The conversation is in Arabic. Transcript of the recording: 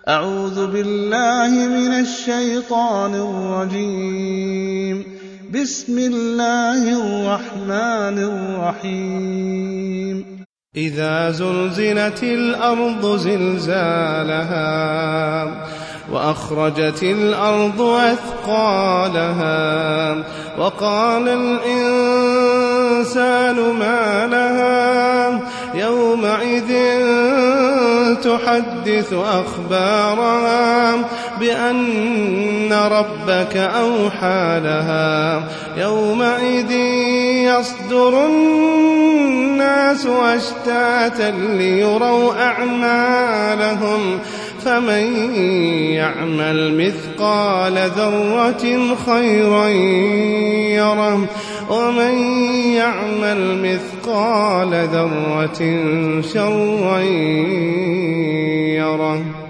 أعوذ بالله من الشيطان الرجيم. بسم الله الرحمن الرحيم. إذا زلزلت الأرض زلزالها وأخرجت الأرض أثقالها وقال الإنسان ما لها يومئذ تحدث أخبارها بأن ربك أوحى لها يومئذ يصدر الناس أشتاتا ليروا أعمالهم فمن يعمل مثقال ذرة خيرا يره ومن يعمل مثقال ذرة شرا يره.